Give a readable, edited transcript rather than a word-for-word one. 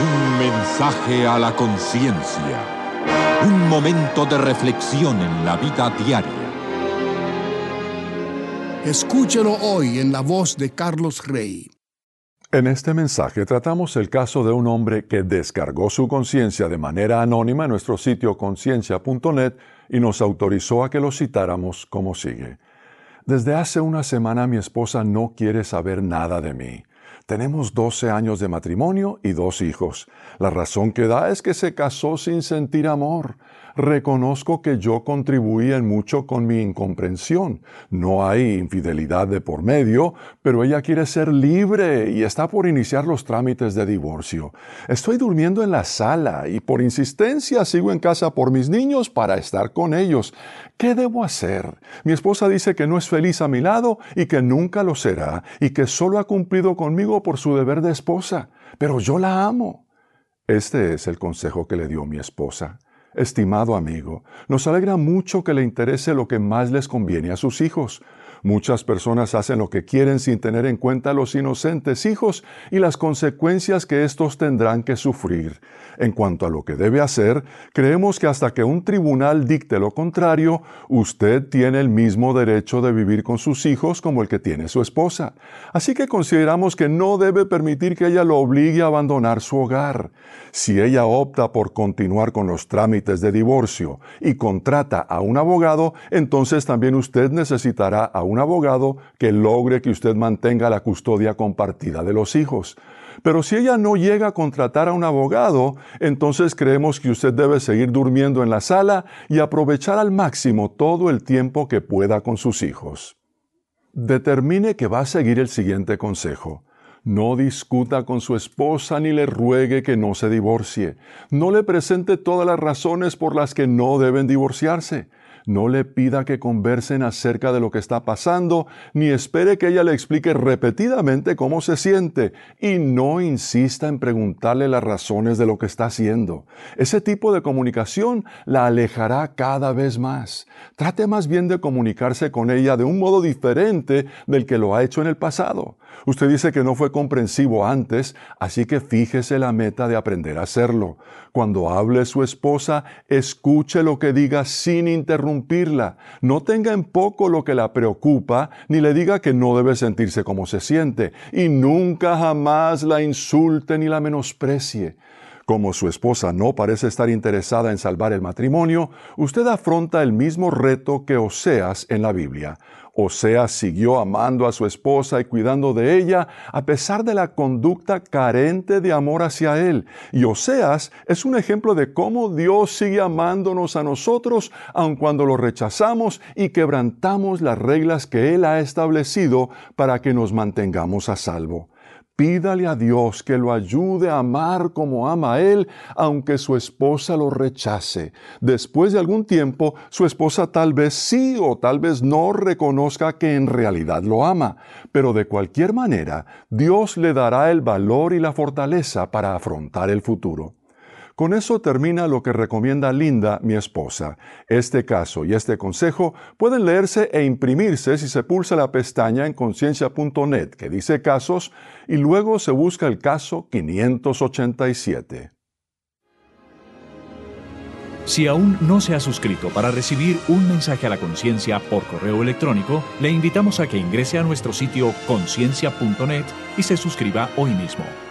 Un mensaje a la conciencia. Un momento de reflexión en la vida diaria. Escúchelo hoy en la voz de Carlos Rey. En este mensaje tratamos el caso de un hombre que descargó su conciencia de manera anónima en nuestro sitio conciencia.net y nos autorizó a que lo citáramos como sigue. Desde hace una semana mi esposa no quiere saber nada de mí. Tenemos 12 años de matrimonio y 2 hijos. La razón que da es que se casó sin sentir amor. Reconozco que yo contribuí en mucho con mi incomprensión. No hay infidelidad de por medio, pero ella quiere ser libre y está por iniciar los trámites de divorcio. Estoy durmiendo en la sala y por insistencia sigo en casa por mis niños para estar con ellos. ¿Qué debo hacer? Mi esposa dice que no es feliz a mi lado y que nunca lo será y que solo ha cumplido conmigo por su deber de esposa. Pero yo la amo. Este es el consejo que le dio mi esposa. Estimado amigo, nos alegra mucho que le interese lo que más les conviene a sus hijos. Muchas personas hacen lo que quieren sin tener en cuenta a los inocentes hijos y las consecuencias que éstos tendrán que sufrir. En cuanto a lo que debe hacer, creemos que hasta que un tribunal dicte lo contrario, usted tiene el mismo derecho de vivir con sus hijos como el que tiene su esposa. Así que consideramos que no debe permitir que ella lo obligue a abandonar su hogar. Si ella opta por continuar con los trámites de divorcio y contrata a un abogado, entonces también usted necesitará a un abogado que logre que usted mantenga la custodia compartida de los hijos. Pero si ella no llega a contratar a un abogado, entonces creemos que usted debe seguir durmiendo en la sala y aprovechar al máximo todo el tiempo que pueda con sus hijos. Determine que va a seguir el siguiente consejo. No discuta con su esposa ni le ruegue que no se divorcie. No le presente todas las razones por las que no deben divorciarse. No le pida que conversen acerca de lo que está pasando, ni espere que ella le explique repetidamente cómo se siente, y no insista en preguntarle las razones de lo que está haciendo. Ese tipo de comunicación la alejará cada vez más. Trate más bien de comunicarse con ella de un modo diferente del que lo ha hecho en el pasado. Usted dice que no fue comprensivo antes, así que fíjese la meta de aprender a hacerlo. Cuando hable su esposa, escuche lo que diga sin interrumpirla. No tenga en poco lo que la preocupa, ni le diga que no debe sentirse como se siente, y nunca jamás la insulte ni la menosprecie. Como su esposa no parece estar interesada en salvar el matrimonio, usted afronta el mismo reto que Oseas en la Biblia. Oseas siguió amando a su esposa y cuidando de ella a pesar de la conducta carente de amor hacia él. Y Oseas es un ejemplo de cómo Dios sigue amándonos a nosotros aun cuando lo rechazamos y quebrantamos las reglas que Él ha establecido para que nos mantengamos a salvo. Pídale a Dios que lo ayude a amar como ama a Él, aunque su esposa lo rechace. Después de algún tiempo, su esposa tal vez sí o tal vez no reconozca que en realidad lo ama. Pero de cualquier manera, Dios le dará el valor y la fortaleza para afrontar el futuro. Con eso termina lo que recomienda Linda, mi esposa. Este caso y este consejo pueden leerse e imprimirse si se pulsa la pestaña en conciencia.net que dice casos y luego se busca el caso 587. Si aún no se ha suscrito para recibir un mensaje a la conciencia por correo electrónico, le invitamos a que ingrese a nuestro sitio conciencia.net y se suscriba hoy mismo.